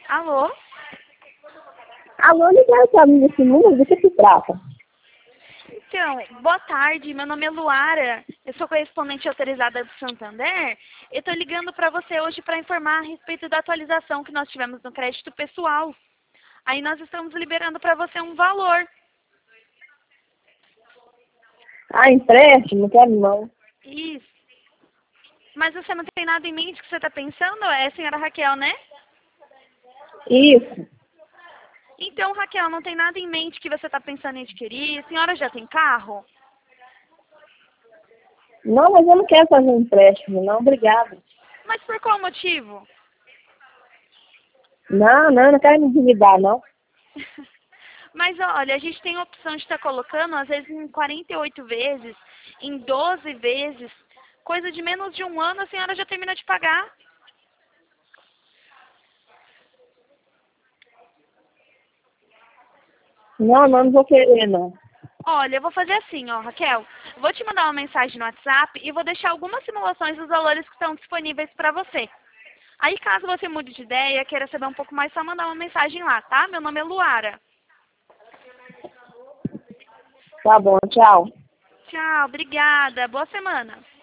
Alô? Alô, ligação desse número, do que se trata? Então, boa tarde, meu nome é Luara, eu sou correspondente autorizada do Santander. Eu estou ligando para você hoje para informar a respeito da atualização que nós tivemos no crédito pessoal. Aí nós estamos liberando para você um valor. Ah, empréstimo, quero não. Isso. Mas você não tem nada em mente que você está pensando? É a senhora Raquel, né? Isso. Então, Raquel, não tem nada em mente que você está pensando em adquirir? A senhora já tem carro? Não, mas eu não quero fazer um empréstimo, não, obrigado. Mas por qual motivo? Não, não quero me endividar, não. Mas olha, a gente tem a opção de estar colocando, às vezes, em 48 vezes, em 12 vezes, coisa de menos de um ano, a senhora já termina de pagar. Não vou querer, não. Olha, eu vou fazer assim, ó, Raquel. Vou te mandar uma mensagem no WhatsApp e vou deixar algumas simulações dos valores que estão disponíveis para você. Aí, caso você mude de ideia, queira saber um pouco mais, só mandar uma mensagem lá, tá? Meu nome é Luara. Tá bom, tchau. Tchau, obrigada. Boa semana.